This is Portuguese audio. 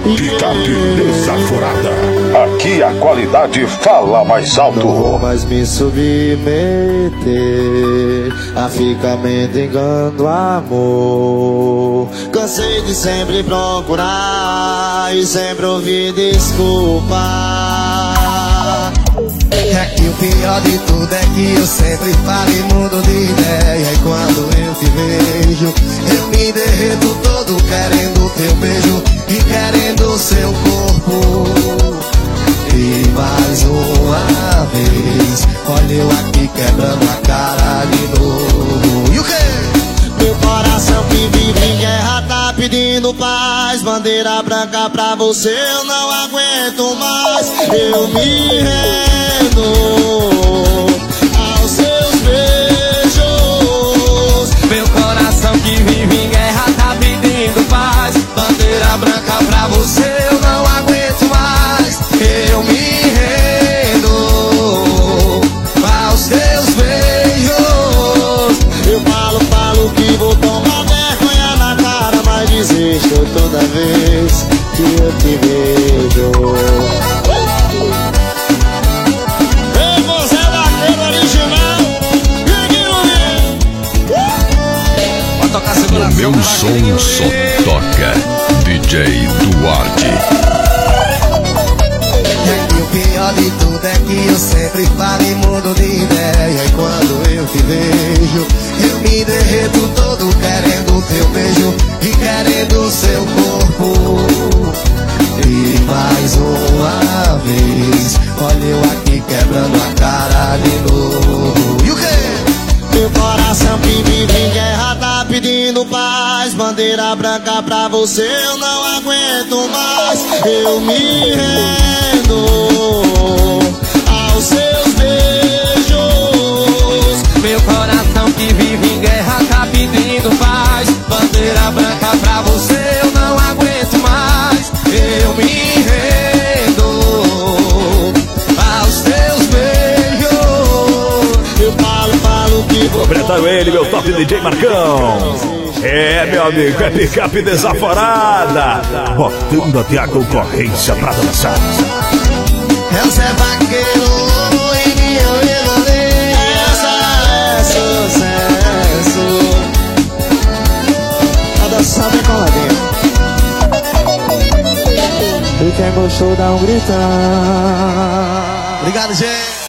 Picape Desaforada. Aqui a qualidade fala mais alto. Não vou mais me submeter a ficar mendigando amor. Cansei de sempre procurar e sempre ouvir desculpa. É que o pior de tudo é que eu sempre falo e mudo de ideia. E quando eu te vejo, eu me derreto todo querendo teu beijo e querendo seu corpo. E mais uma vez, olha eu aqui quebrando a cara de novo. E o quê? Meu coração que vive em guerra tá pedindo paz. Bandeira branca pra você eu não aguento mais. Eu me rendo aos seus beijos. Meu coração que vive em guerra tá pedindo paz. Bandeira branca pra você eu não aguento mais. Eu me rendo aos teus beijos. Eu falo que vou tomar vergonha na cara, mas desisto toda vez que eu te vejo. Ei, você é daquele original, vai tocar segunda. O meu som só toca DJ Duarte. E o pior de tudo é que eu sempre falo e mudo de ideia. E quando eu te vejo, eu me derreto todo querendo teu beijo e querendo seu corpo. E mais uma vez, olha eu aqui quebrando a cara de novo. E o quê? Meu coração que vive em guerra tá pedindo paz. Bandeira branca pra você eu não aguento mais. Eu me rendo aos seus beijos. Meu coração que vive em guerra tá pedindo paz. Bandeira branca pra você eu não aguento mais. Eu me rendo aos teus beijos. Eu falo que vou. Completando ele, meu top DJ Marcão. É, meu amigo, é Picape Desaforada, botando até a concorrência pra dançar. É o Zé Vaqueiro e eu regalei. Essa é sucesso. A dançar bem coladinha. E quem gostou dá um gritão. Obrigado, gente.